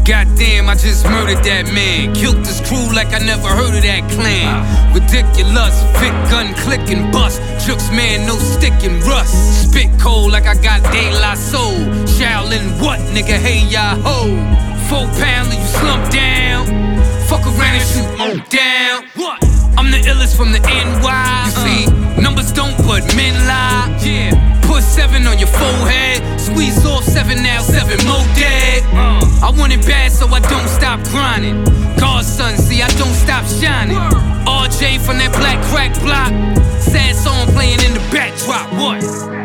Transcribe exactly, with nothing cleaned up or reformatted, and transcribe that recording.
Goddamn, I just murdered that man. Killed this crew like I never heard of that clan. Ridiculous, Vic gun click and bust. Jukes man, no stick and rust. Spit cold like I got De La Soul. Shaolin what, nigga, hey ya ho. Four pound and you slump down. Fuck around and shoot on down. What? I'm the illest from the N Y. You see, numbers don't but men lie. Yeah. Put seven on your forehead. Squeeze off seven now, seven more dead. uh. I want it bad so I don't stop grinding. Godson, see I don't stop shining. R J from that black crack block. Sad song playing in the backdrop. What?